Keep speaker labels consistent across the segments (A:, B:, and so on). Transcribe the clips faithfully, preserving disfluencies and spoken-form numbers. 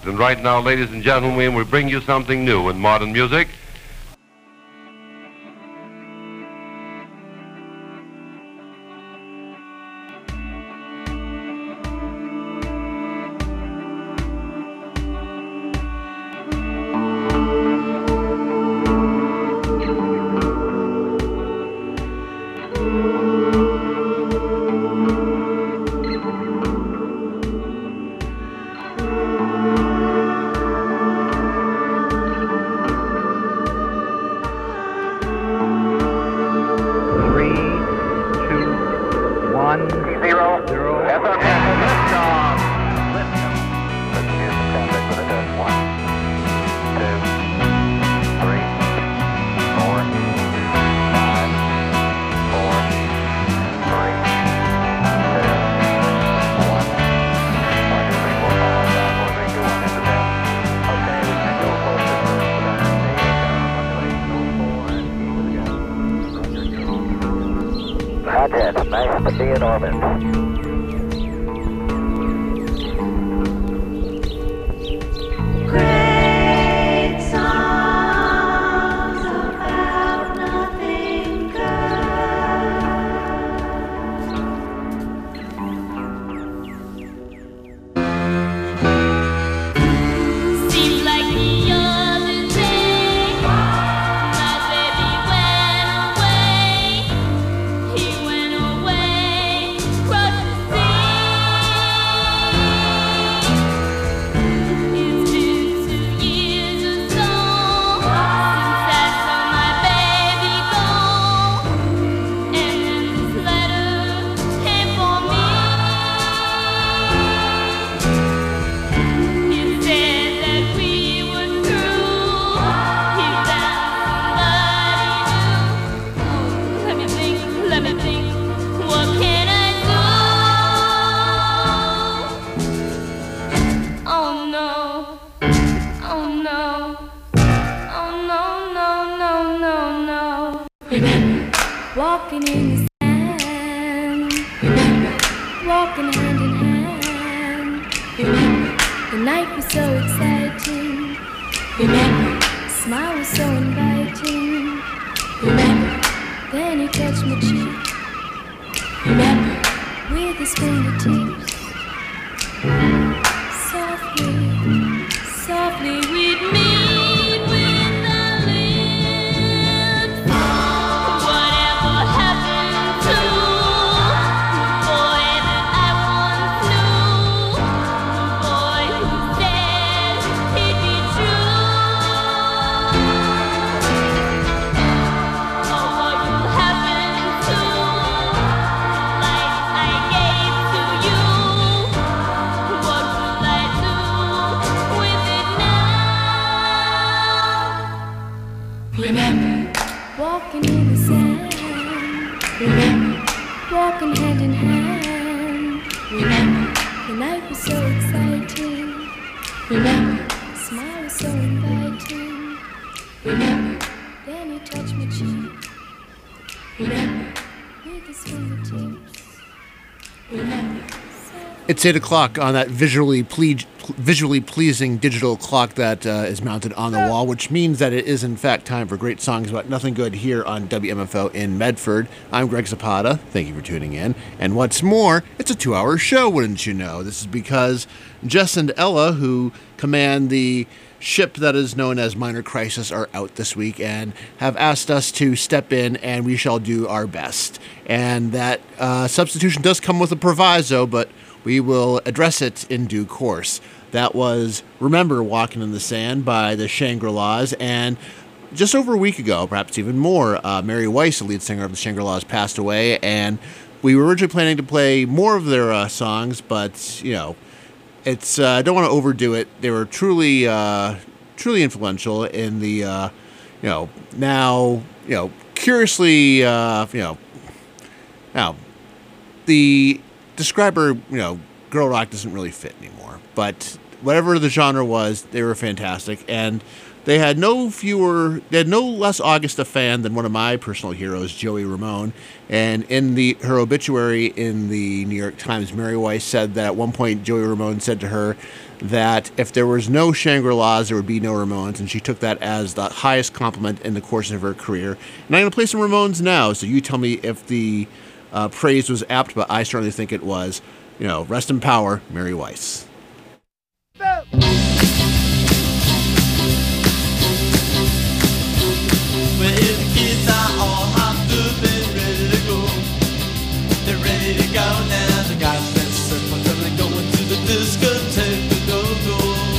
A: And right now, ladies and gentlemen, we bring you something new in modern music.
B: Nice to be in orbit.
C: Walking in the sand, remember, walking hand in hand, remember, the night was so exciting, remember, smile was so inviting, remember, then he touched my cheek, remember, with his fingertips, softly, softly we'd meet. Walking in the sand, remember, walking hand in hand, remember, the night was so exciting, remember, the smile was so inviting, remember, then he touched my cheek, remember, with his fingertips, remember.
D: It's eight o'clock on that visually ple- visually pleasing digital clock that uh, is mounted on the wall, which means that it is, in fact, time for great songs about nothing good here on W M F O in Medford. I'm Greg Zapata. Thank you for tuning in. And what's more, it's a two-hour show, wouldn't you know? This is because Jess and Ella, who command the ship that is known as Minor Crisis, are out this week and have asked us to step in, and we shall do our best. And that uh, substitution does come with a proviso, but we will address it in due course. That was Remember Walking in the Sand by the Shangri-Las, and just over a week ago, perhaps even more, uh, Mary Weiss, the lead singer of the Shangri-Las, passed away, and we were originally planning to play more of their uh, songs, but, you know, it's uh, I don't want to overdo it. They were truly, uh, truly influential in the, uh, you know, now, you know, curiously, uh, you know, now, the describer, you know, girl rock doesn't really fit anymore, but whatever the genre was, they were fantastic. And They had no fewer, they had no less august a fan than one of my personal heroes, Joey Ramone. And in the her obituary in the New York Times, Mary Weiss said that at one point Joey Ramone said to her that if there was no Shangri-Las, there would be no Ramones, and she took that as the highest compliment in the course of her career. And I'm going to play some Ramones now, so you tell me if the uh, praise was apt, but I certainly think it was. You know, rest in power, Mary Weiss.
E: Well, if the kids are all hopped up and ready to go, they're ready to go now. They got that simple, they're going to the discotheque to go go.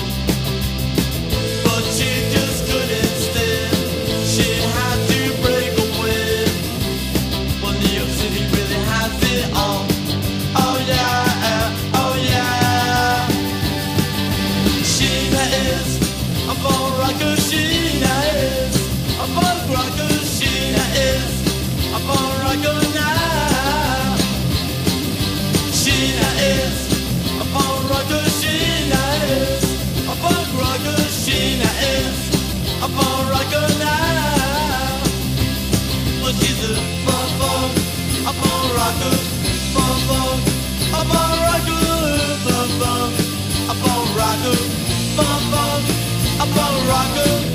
E: But she just couldn't stand. She had to break away. Well, New York City really has it all. Oh yeah, oh yeah. Sheena is a born rocker. Sheena is a punk rocker. Sheena is a born rocker now. Sheena is a born rocker. Sheena is a punk rocker. Sheena is a born rocker now. Well, she's a fun fun, a born rocker, fun fun, a born rocker, fun fun, a born rocker, fun fun, a born rocker.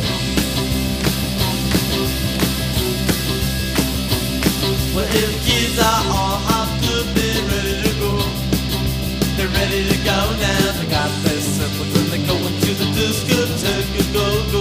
E: Well, if the kids are all hopped up and ready to go, they're ready to go now. They got their circles and they're going to the discotheque to go go.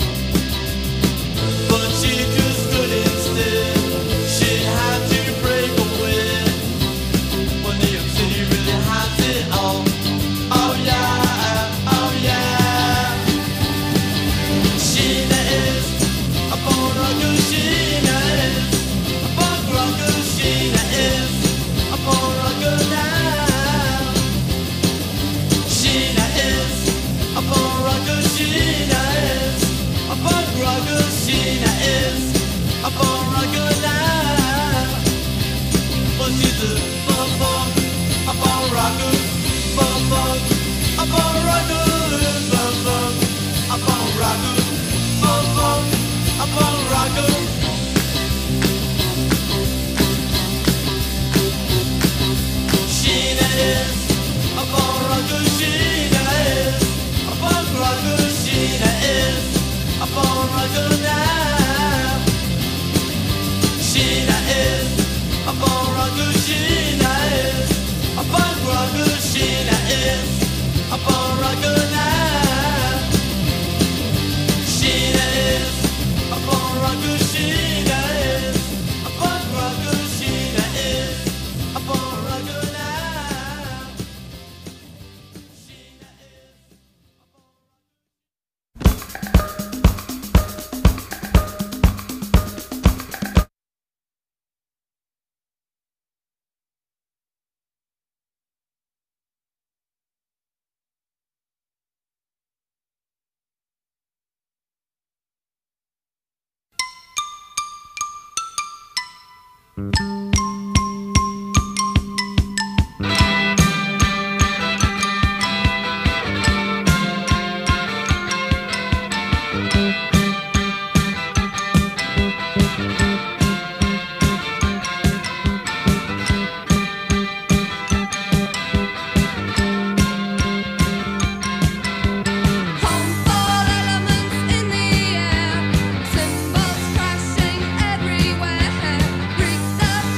E: But she just couldn't stay. She had to break away. Well, New York City really has it all. Oh yeah, oh yeah. Sheena is a born rocker. Sheena is a punk rocker. Sheena is a born rocker now. Sheena is a born rocker. Sheena is a punk rocker. Sheena is a born rocker now. Well, she's a bum bum, a born rocker, bum bum, a born rocker, bum bum, a born rocker, bum bum, a born rocker. Sheena is a born rocker. Sheena is a punk rocker. Sheena is a born rocker now. Sheena is a born rocker. Sheena is a punk rocker. Sheena is a born rocker now. Sheena is a born rocker. Sheena is a punk rocker. Sheena is a born rocker now. Sheena is a born
C: Harmful elements in the air, symbols crashing everywhere. Reach the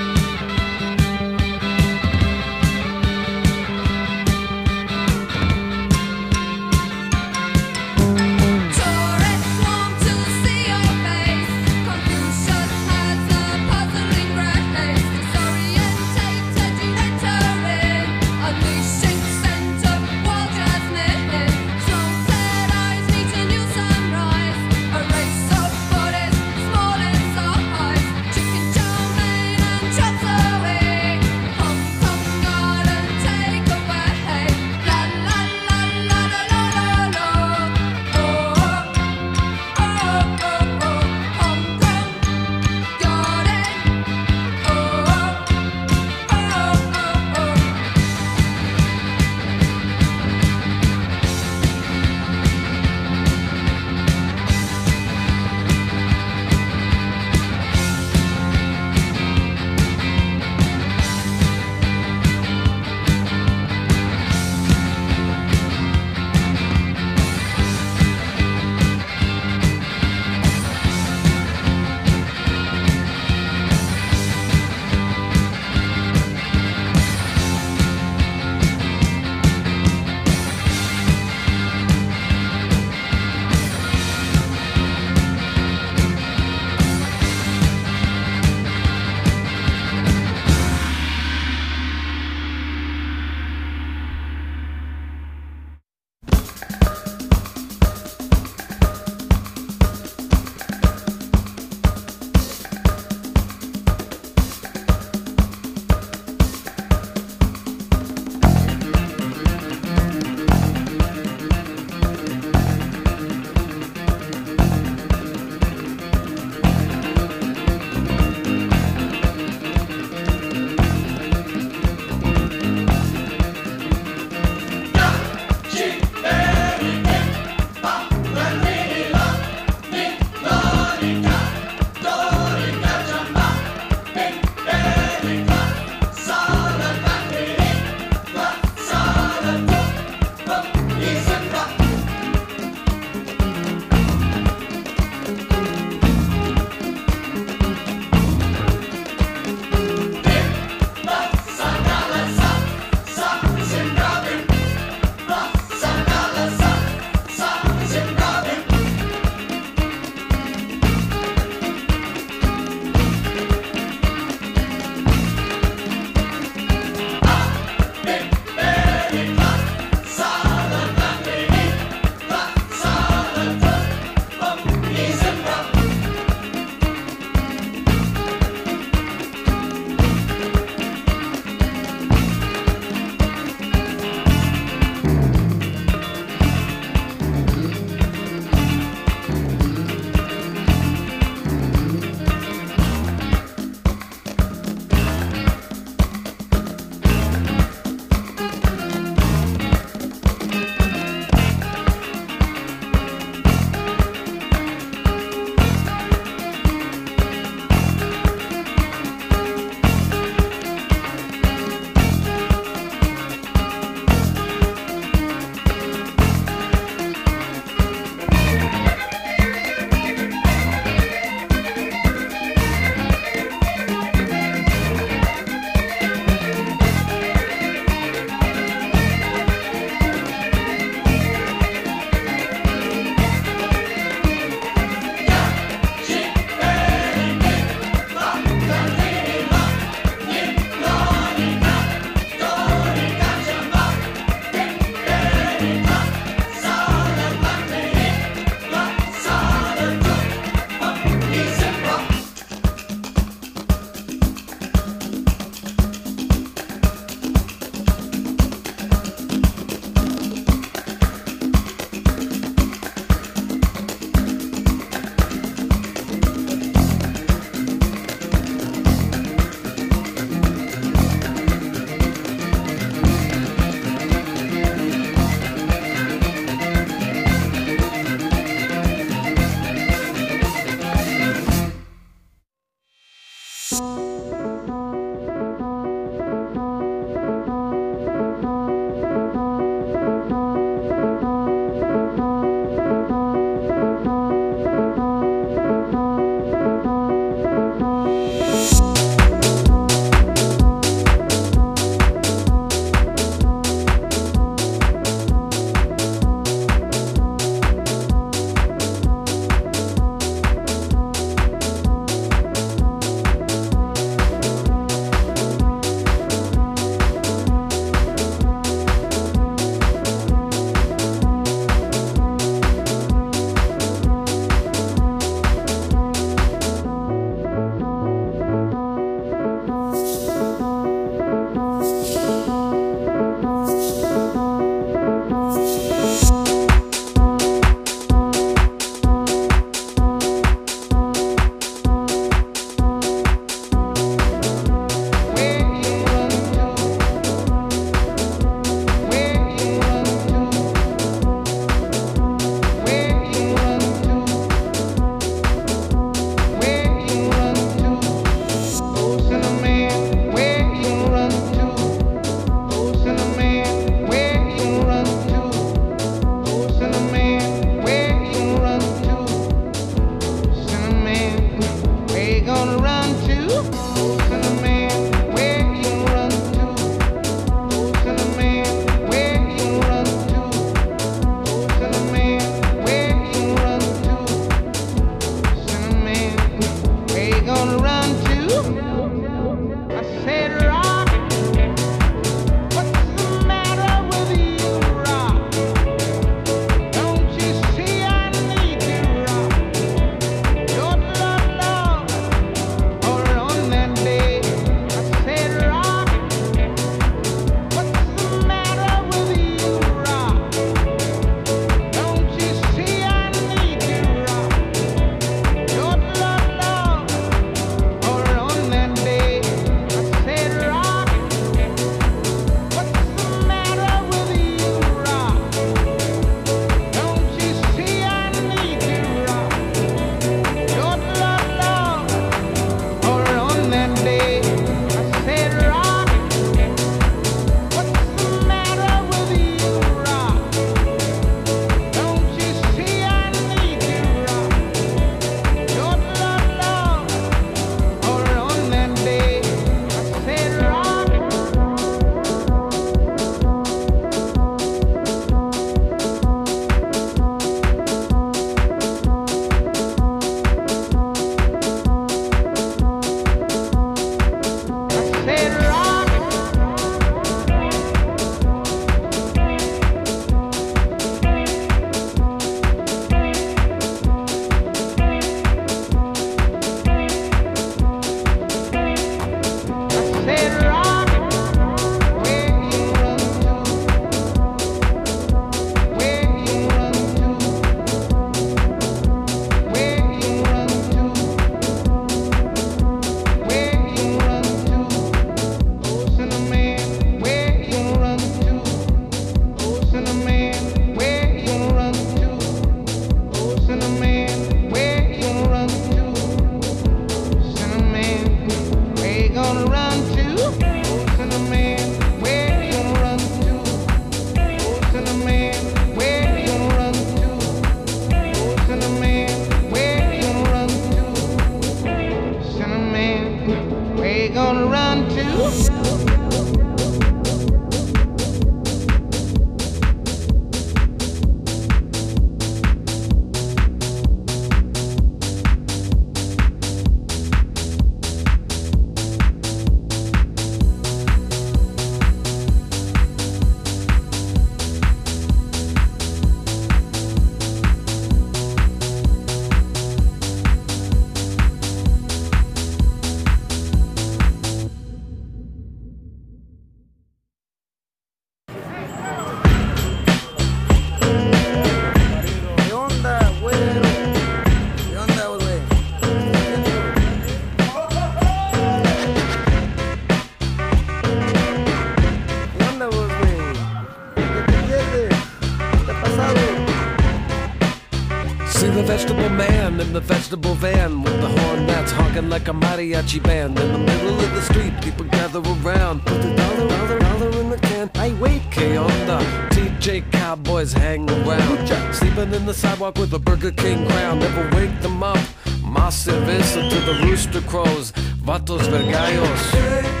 F: the vegetable man in the vegetable van with the horn that's honking like a mariachi band. In the middle of the street, people gather around. Put the dollar, dollar, dollar in the can. Hey, wait, K on the T J Cowboys hang around. Sleeping in the sidewalk with a Burger King crown. Never wake them up. Más cerveza to the rooster crows. Vatos vergallos.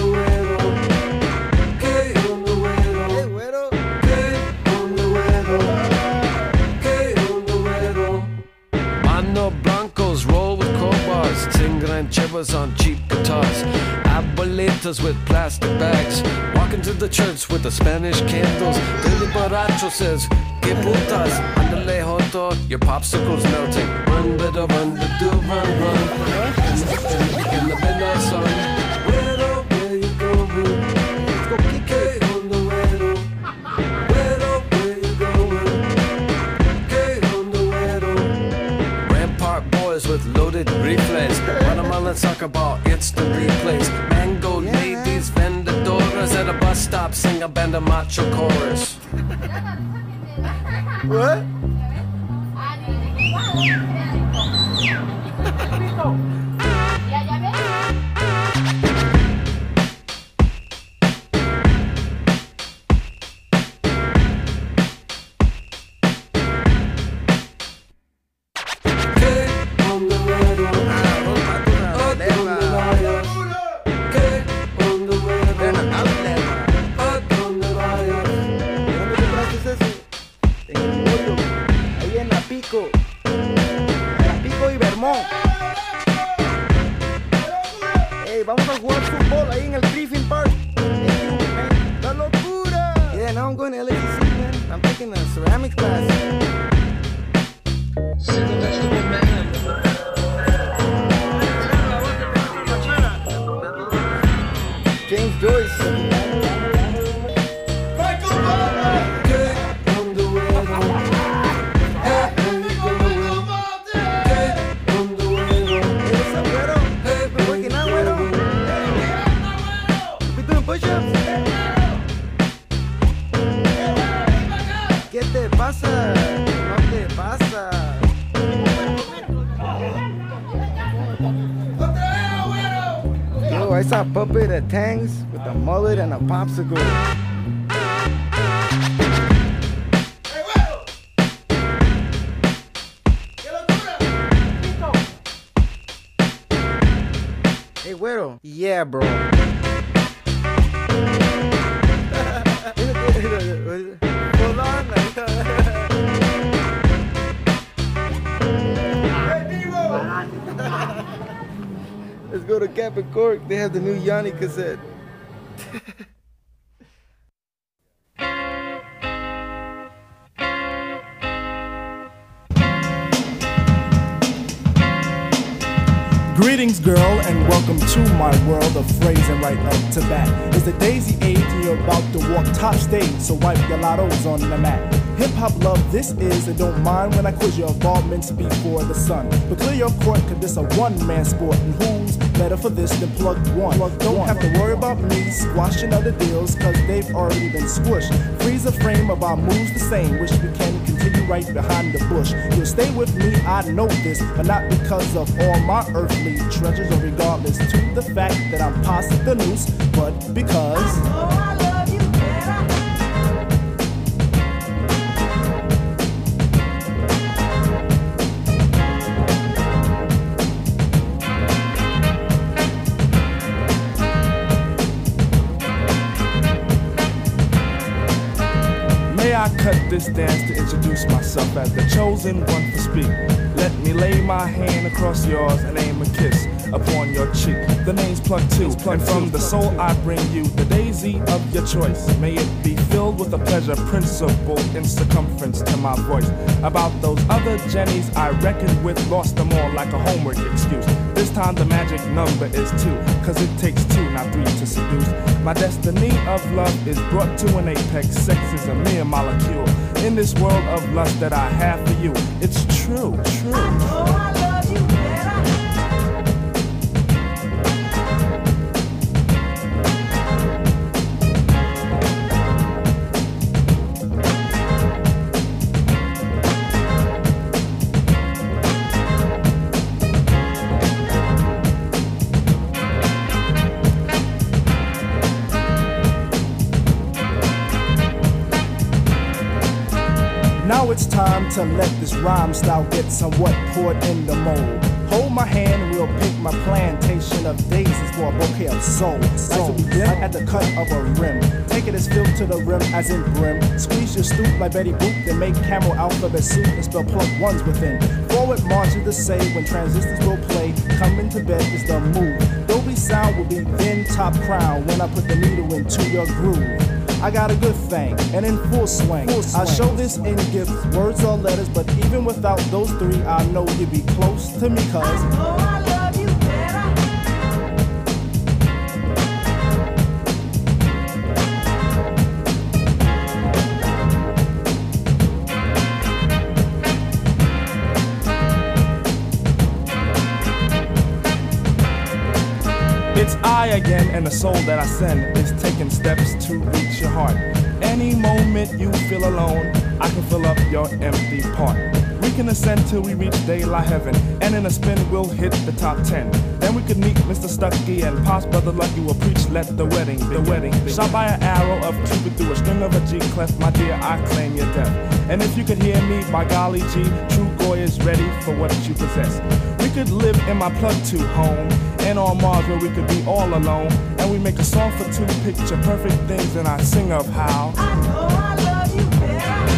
F: Blancos roll with crowbars, sing rancheras on cheap guitars, abuelitas with plastic bags, walking to the church with the Spanish candles. Billy Borracho says, que putas, andale joto, your popsicle's melting. Run, better run, do run, run. In the, in the midnight sun. Where, where you going? Let's go kick it on the window. Where, where you going? Get on the window. Rampart boys with loaded reflex. Watermelon soccer ball, instant replays. Mango ladies, vendedoras at a bus stop, sing a band of macho chorus. What?
G: Hey, vamos a jugar fútbol ahí en el Griffin Park. Hey, ¡la locura! Yeah, now I'm going to L A C C, man. I'm taking a ceramics class. See the vegetable man. James Joyce. ¿Qué te pasa? No te pasa. Yo, I saw a puppet at Tang's with a mullet and a popsicle. Hey, güero. Yeah, bro. Hold on. Let's go to Cap and Cork. They have the new Yanni cassette.
H: Greetings, girl, and welcome to my world of phrasing right up to bat. It's the daisy age and you're about to walk top stage, so wipe your lottos on the mat. Hip-hop love this is, and don't mind when I quiz your involvements before the sun. But clear your court, cause this a one-man sport, and who's better for this than plug one? Plug don't one. Have to worry about me squashing other deals, cause they've already been squished. Freeze the frame of our moves the same, wish we can continue right behind the bush. You'll stay with me, I know this, but not because of all my earthly treasures, or regardless to the fact that I'm past the noose, but because I cut this dance to introduce myself as the chosen one to speak. Let me lay my hand across yours and aim a kiss upon your cheek. The name's Plug Two, and from the soul I bring you the daisy of your choice. May it be filled with a pleasure principle in circumference to my voice. About those other Jennies I reckoned with, lost them all like a homework excuse. This time the magic number is two, cause it takes two, not three to seduce. My destiny of love is brought to an apex. Sex is a mere molecule in this world of lust that I have for you. It's true, true. I know I love you Now it's time to let this rhyme style get somewhat poured in the mold. Hold my hand and we'll pick my plantation of daisies for a bouquet of soul. Like to begin at the cut of a rim. Take it as filled to the rim as in brim. Squeeze your stoop like Betty Boop, then make camel alphabet soup and spell plug ones within. Forward march is the say when transistors will play. Coming to bed is the move. Dolby sound will be then top crown when I put the needle into your groove. I got a good thing, and in full swing. full swing. I show this in gifts, words or letters, but even without those three, I know you'd be close to me, cuz. I know I love you better. It's I again, and the soul that I send is taking steps to reach your heart. Any moment you feel alone, I can fill up your empty part. We can ascend till we reach daylight heaven, and in a spin we'll hit the top ten. Then we could meet Mister Stucky and Pops Brother Lucky will preach, let the wedding, the wedding. Shot by an arrow of Cupid through a string of a G clef, my dear, I claim your death. And if you could hear me, by golly G, true Goy is ready for what you possess. We could live in my plug two home, and on Mars where we could be all alone. And we make a song for two picture perfect things, and I sing of how I know I love you better.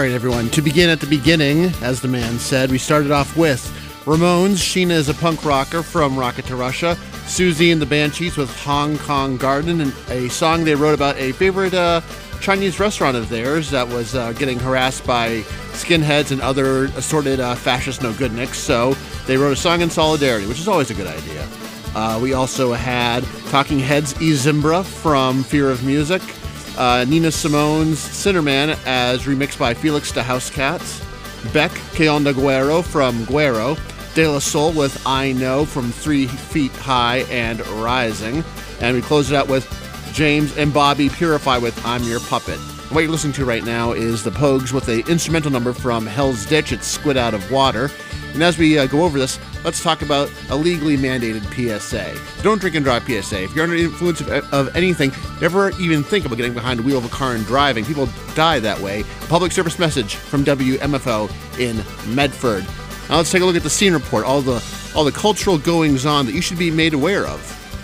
D: right, everyone. To begin at the beginning, as the man said, we started off with Ramones. Sheena is a punk rocker from Rocket to Russia. Susie and the Banshees with Hong Kong Garden, and a song they wrote about a favorite uh, Chinese restaurant of theirs that was uh, getting harassed by skinheads and other assorted uh, fascist no-goodniks. So they wrote a song in solidarity, which is always a good idea. Uh, we also had Talking Heads' E Zimbra from Fear of Music. Uh, Nina Simone's Sinnerman as remixed by Felix the Housecats. Beck, Que Onda Guero from Guero. De La Soul with I Know from Three Feet High and Rising. And we close it out with James and Bobby Purify with I'm Your Puppet. What you're listening to right now is the Pogues with an instrumental number from Hell's Ditch. It's Squid Out of Water. And as we uh, go over this, let's talk about a legally mandated P S A. Don't drink and drive P S A. If you're under the influence of, of anything, never even think about getting behind the wheel of a car and driving. People die that way. A public service message from W M F O in Medford. Now let's take a look at the scene report, all the all the cultural goings-on that you should be made aware of.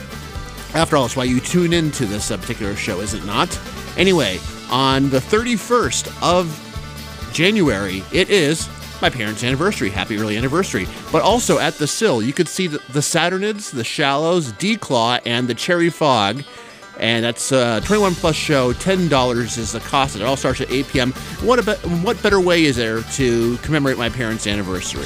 D: After all, it's why you tune into this uh, particular show, is it not? Anyway, on the thirty-first of January, it is my parents' anniversary. Happy early anniversary. But also at the Sill, you could see the, the Saturnids, the Shallows, D-Claw, and the Cherry Fog. And that's a twenty-one plus show. ten dollars is the cost. It all starts at eight p.m. What, a be- what better way is there to commemorate my parents' anniversary?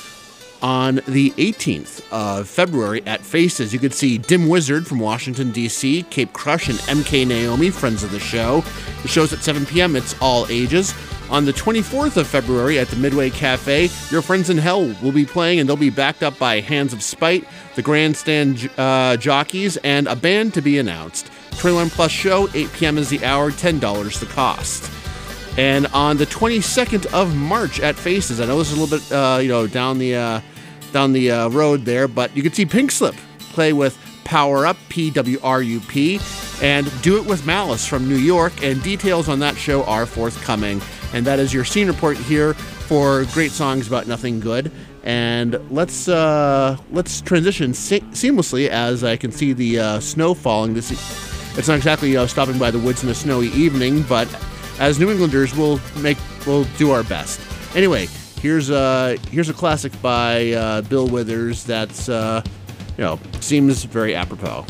D: On the eighteenth of February at Faces, you could see Dim Wizard from Washington, D C, Cape Crush, and M K Naomi, friends of the show. The show's at seven p.m. It's all ages. On the twenty-fourth of February at the Midway Cafe, Your Friends in Hell will be playing, and they'll be backed up by Hands of Spite, the Grandstand uh, Jockeys, and a band to be announced. twenty-one plus show, eight p.m. is the hour, ten dollars the cost. And on the twenty-second of March at Faces, I know this is a little bit, uh, you know, down the uh, down the uh, road there, but you can see Pink Slip play with Power Up, P W R U P, and Do It With Malice from New York, and details on that show are forthcoming. And that is your scene report here for Great Songs About Nothing Good. And let's uh, let's transition se- seamlessly as I can see the uh, snow falling. This it's not exactly uh, stopping by the woods in a snowy evening, but as New Englanders, we'll make we'll do our best. Anyway, here's a here's a classic by uh, Bill Withers that's uh, you know seems very apropos.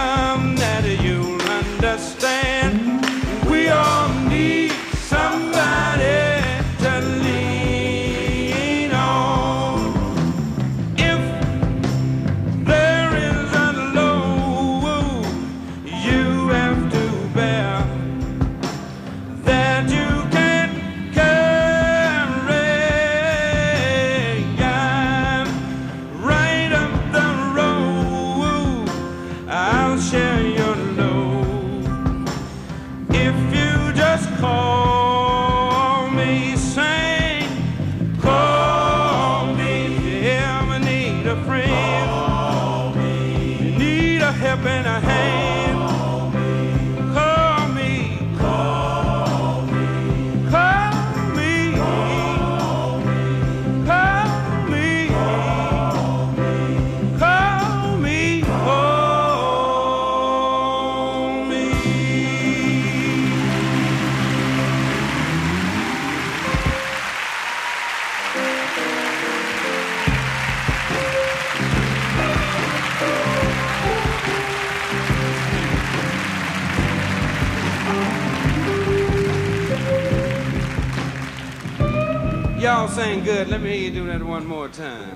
E: problem that you'll understand. We all need somebody to lean on. If there is a load you have to bear that you can't carry, I'm right up the road, I'll share your load. If you just call me, sing, call me if you ever need a friend, call me. You need a helping a hand, call me, call me, call me, call me, call me, call me, call me. Y'all sang good. Let me hear you do that one more time.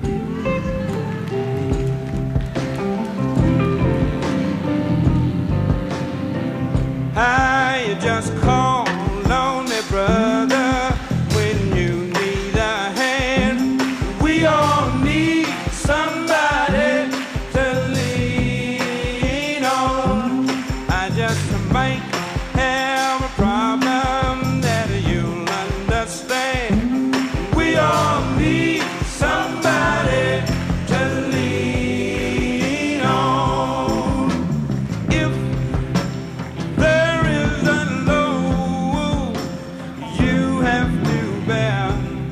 E: I just call on me, brother, when you need a hand. We all need somebody to lean on. I just might have a problem that you'll understand. We all need somebody to lean on. If there is a load you have to bear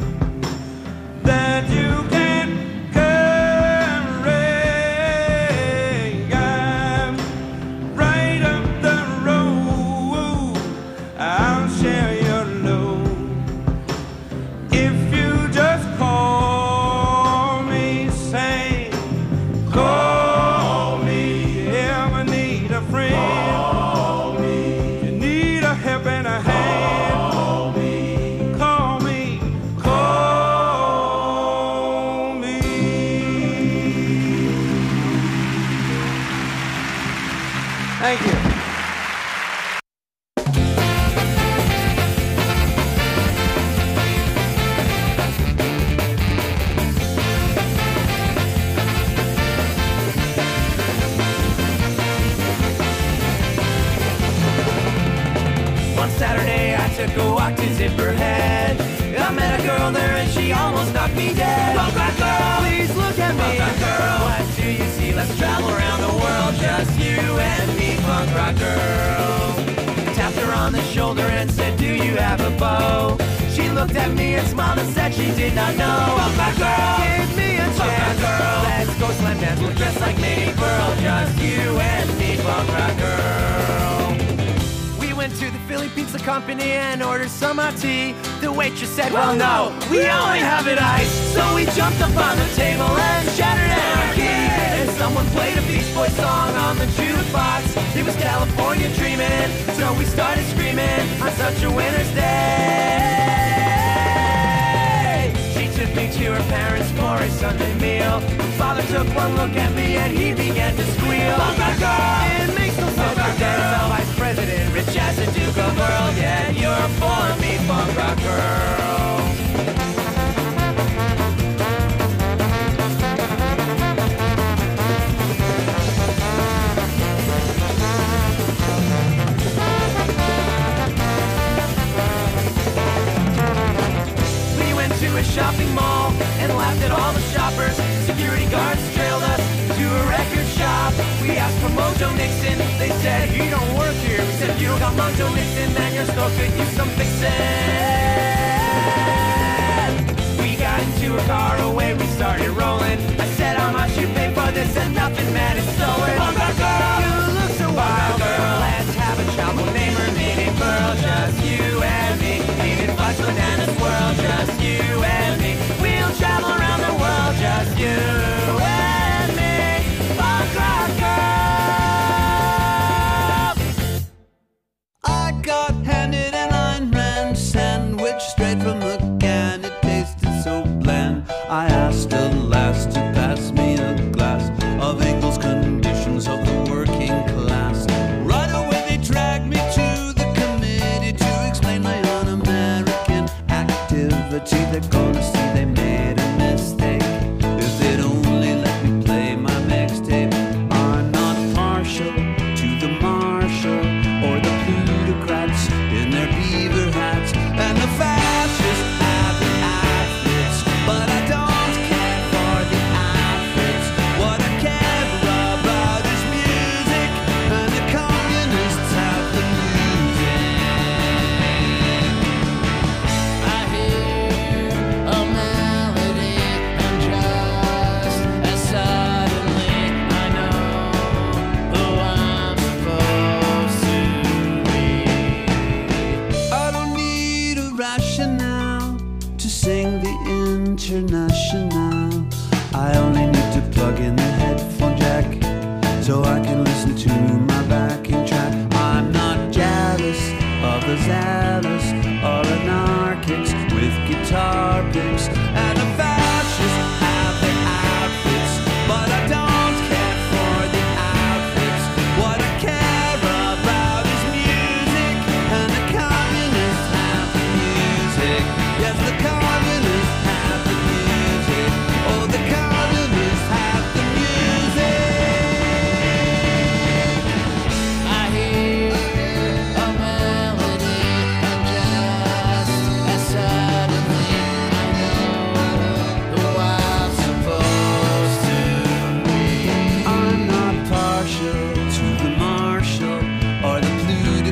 E: that you can't carry, I'm right up the road, I'll share your load. If you just call me, say, call me, you ever need a friend, call me, you need a help and a hand, call me, call me, call me. Thank you.
I: One Saturday I took a walk to Zipperhead. I met a girl there and she almost knocked me dead. Punk rock girl, please look at me. Punk rock girl, what do you see? Let's travel around the world, just you and me. Punk rock girl. Tapped her on the shoulder and said, do you have a bow? She looked at me and smiled and said she did not know. Punk rock girl, give me a chance. Girl, let's go slam dance. We'll dress like Minnie Pearl, just you and me. Punk rock girl. We went to the Philly Pizza Company and ordered some hot tea. The waitress said, well, no, we only have it iced. So we jumped up on the table and shattered anarchy. And someone played a Beach Boys song on the jukebox. It was California dreaming, so we started screaming on such a winter's day. She took me to her parents for a Sunday meal. Father took one look at me and he began to squeal. Punk rock girl, it makes no sense. There's a vice president, rich as a Duke of Earl. Yeah, you're for me, punk rock girl. We went to a shopping mall and laughed at all the shoppers. Security guards trailed us to a record shop. We asked for Mojo Nixon, they said he don't work here. We said if you don't got Mojo Nixon, then your store could use some fixin'. We got into a car, away we started rolling. I said how much you pay for this and nothing, man, it's stolen. Punk rock girl, you look so wild, girl. Let's have a child, we'll name her Minnie Pearl. Just you and me, eating fudge bananas world. Just you and me, we'll travel around the world. Just you and me, punk rock girl.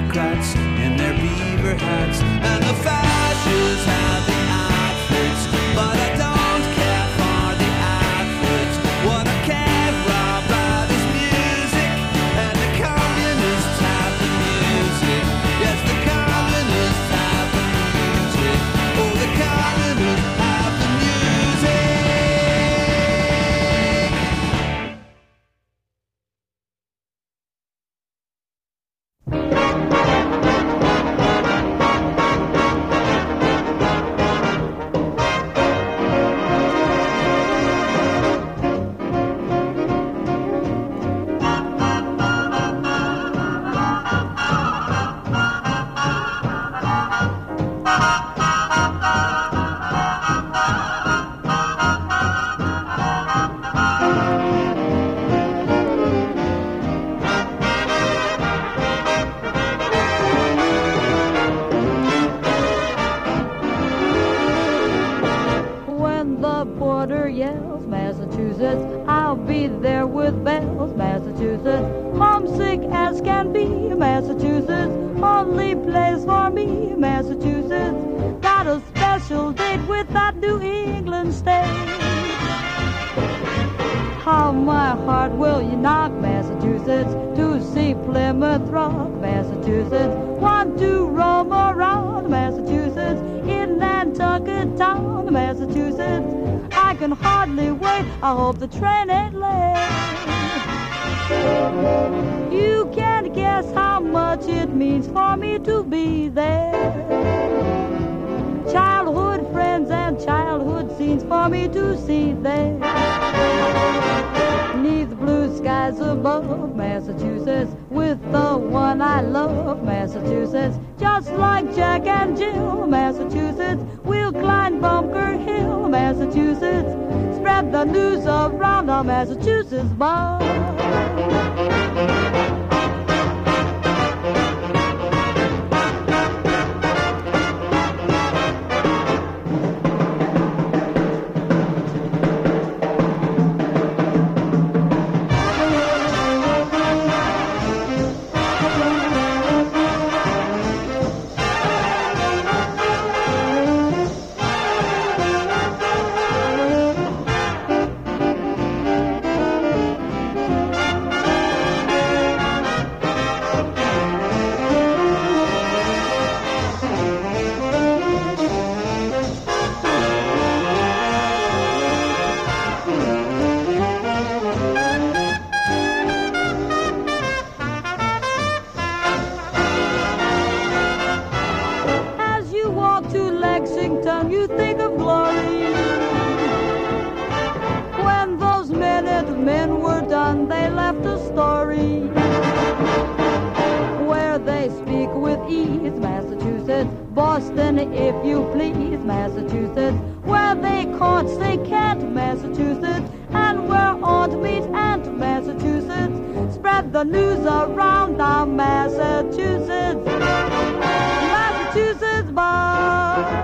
I: Democrats in their beaver hats, and the fascists have the outfits, but I don't care for the outfits. What I care about is music, and the communists have the music. Yes, the communists have the music. Oh, the communists have the music.
J: When the border yells, Massachusetts, I'll be there with bells, Massachusetts. Homesick as can be, Massachusetts. Only place for me, Massachusetts. Got a special date with that New England state. How my heart will you knock, Massachusetts, to see Plymouth Rock, Massachusetts. Want to roam around, Massachusetts, in Nantucket Town, Massachusetts. I can hardly wait, I hope the train ain't late. You can't guess how much it means for me to be there. Childhood friends and childhood scenes for me to see there. Neath the blue skies above, Massachusetts, with the one I love, Massachusetts. Just like Jack and Jill, Massachusetts, we'll climb Bunker Hill, Massachusetts. Spread the news around our Massachusetts bar. You think of glory. When those Minutemen were done, they left a story where they speak with ease, Massachusetts. Boston, if you please, Massachusetts. Where they can't say can't, Massachusetts. And where aunt meets aunt, Massachusetts. Spread the news around our Massachusetts. Massachusetts bar.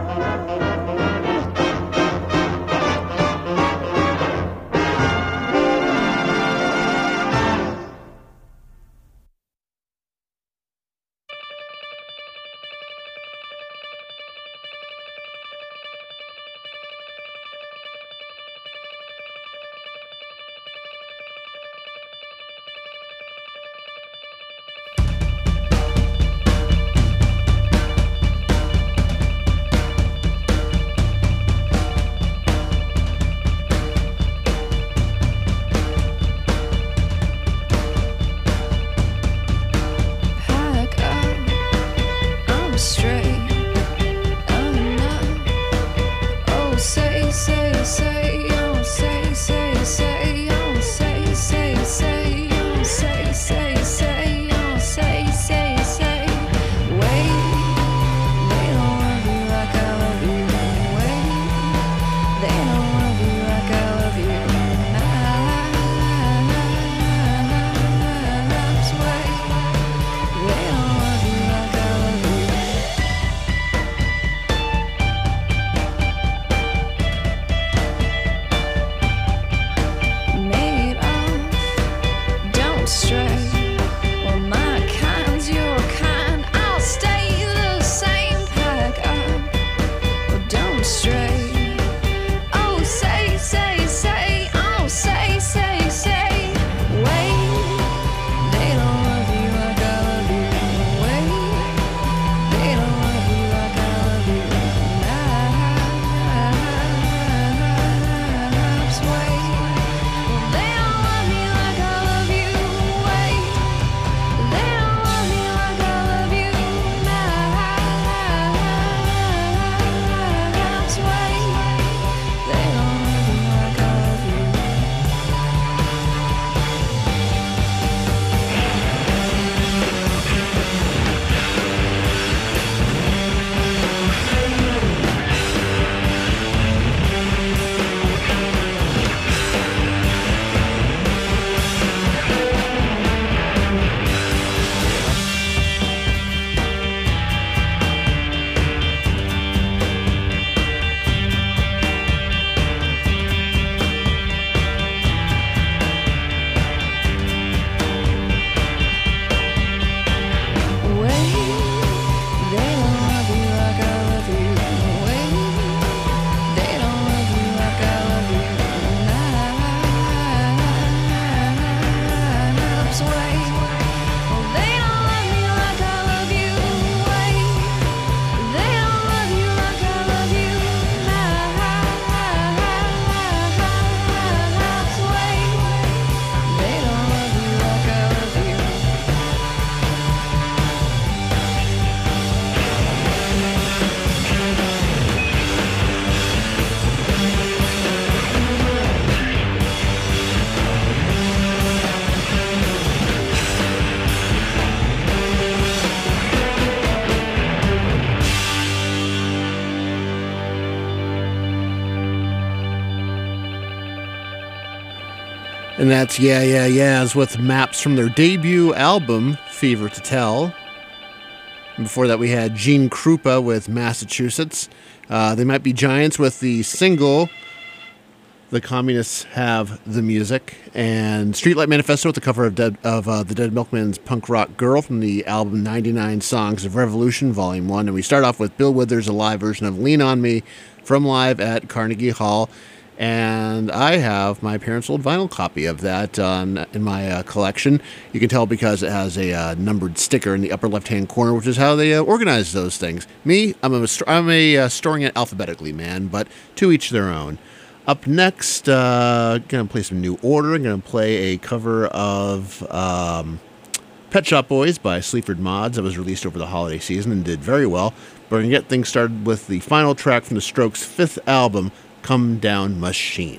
D: And that's Yeah, Yeah, Yeahs with Maps from their debut album, Fever to Tell. And before that, we had Gene Krupa with Massachusetts. Uh, they Might Be Giants with the single, The Communists Have the Music. And Streetlight Manifesto with the cover of, Dead, of uh, the Dead Milkmen's Punk Rock Girl from the album ninety-nine Songs of Revolution, Volume one. And we start off with Bill Withers' a live version of Lean On Me from live at Carnegie Hall. And I have my parents' old vinyl copy of that um, in my uh, collection. You can tell because it has a uh, numbered sticker in the upper left-hand corner, which is how they uh, organize those things. Me, I'm a, I'm a uh, storing it alphabetically man, but to each their own. Up next, uh, going to play some New Order. I'm going to play a cover of um, Pet Shop Boys by Sleaford Mods that was released over the holiday season and did very well. But we're going to get things started with the final track from the Strokes' fifth album, Come Down Machine.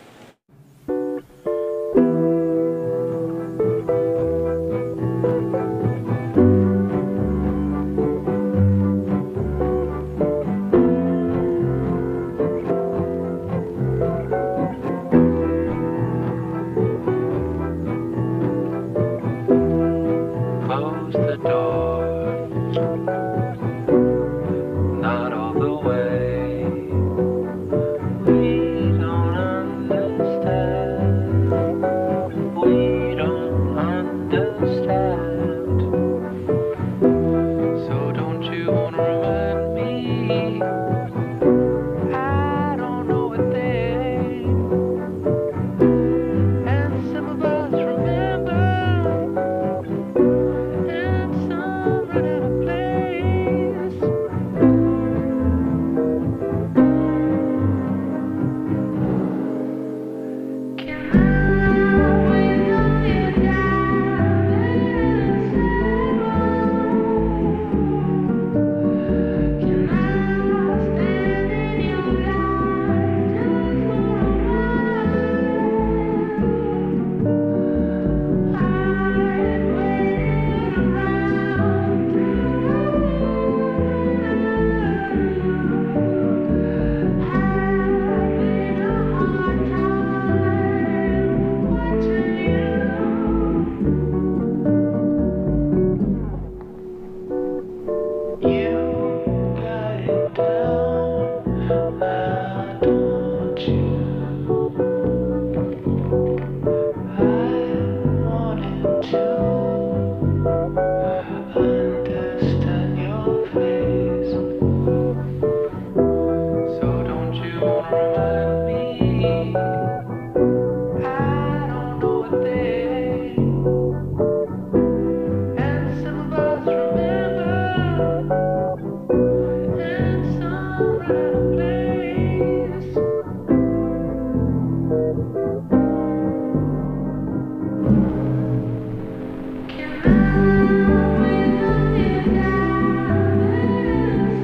K: Close the door, not all the way. We don't understand. We don't understand. So don't you wanna remind me? I don't know a thing. And some of us remember. And some run out of place. Can I wake up in darkness? Can I stand in your light just for a while? I've waited around too You got it down, now don't you? I wanted to understand your face. So don't you wanna remind me? I don't know a thing. And some of us remember. And some run out of place. Can I wake up in darkness?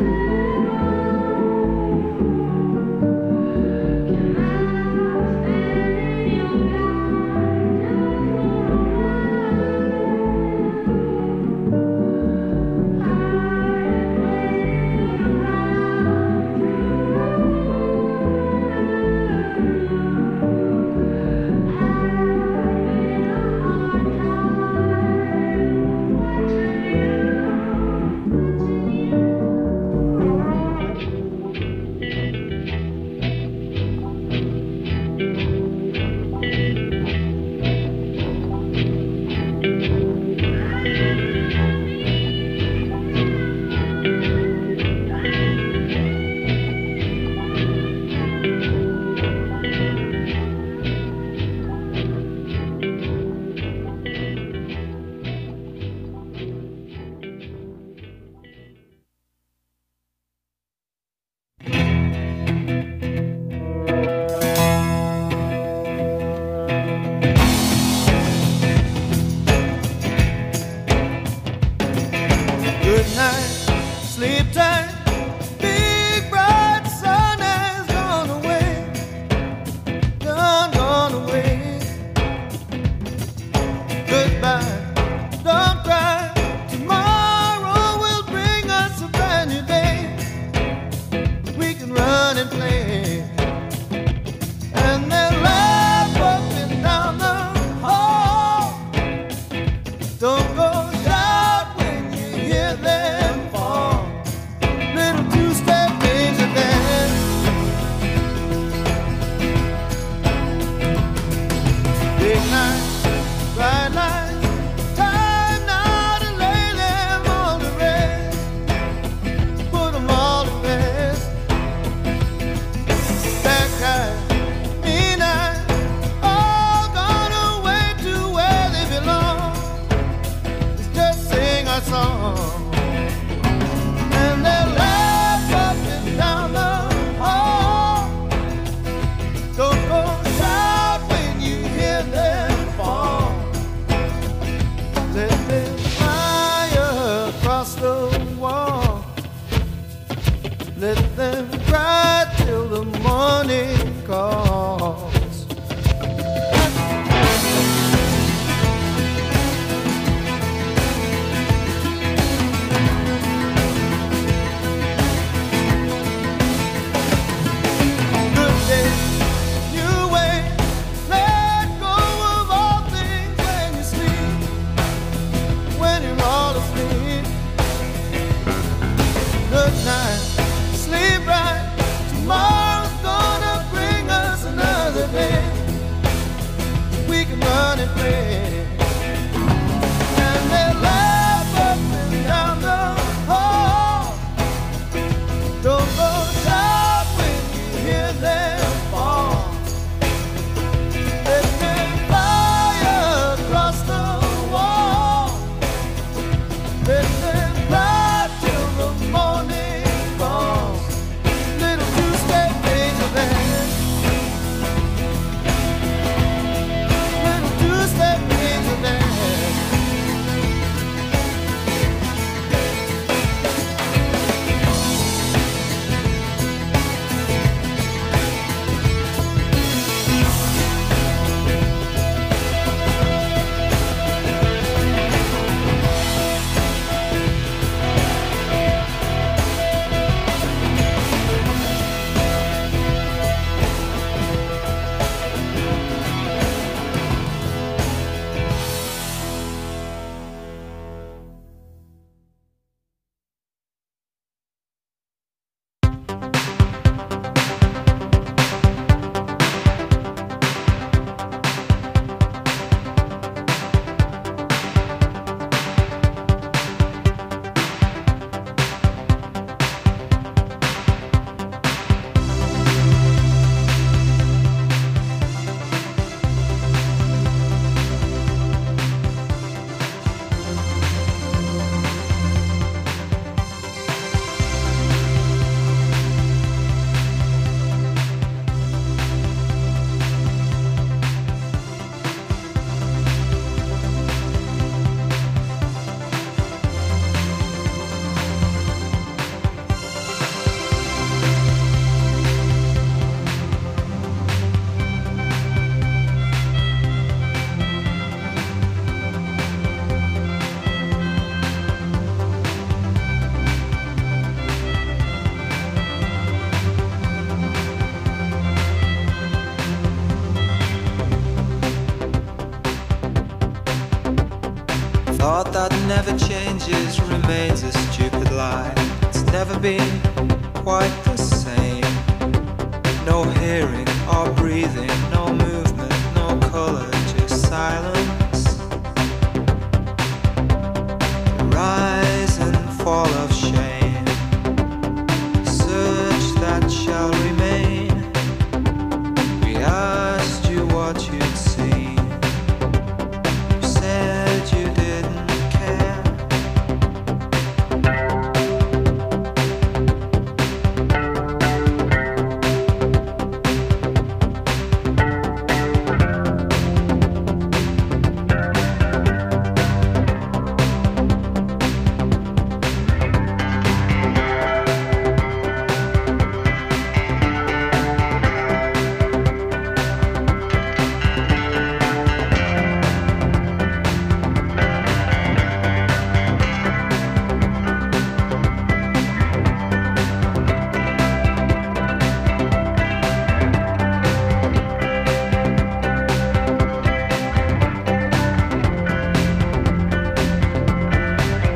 K: Can I stand in your light just for a while? I've waited
E: Good night, sleep tight. Big bright sun has gone away, gone, gone away. Goodbye, don't cry. Tomorrow will bring us a brand new day. We can run and play, and they'll laugh walking down the
G: song. And they laugh up and down the hall. Don't go shout when you hear them fall. Let them fly across the wall. Let them cry till the morning calls. Good day, new way. Let go of all things when you sleep, when you're all asleep. Good night, sleep right. Tomorrow's gonna bring us another day. We can run and play. And they laugh up and down the hall. Don't go shout when you hear them fall. Let them fly across the wall. Let them cry till the morning falls. Little two-step finger band. Little two-step finger band.
L: Thought that never changes remains a stupid lie. It's never been quite the same. No hearing or breathing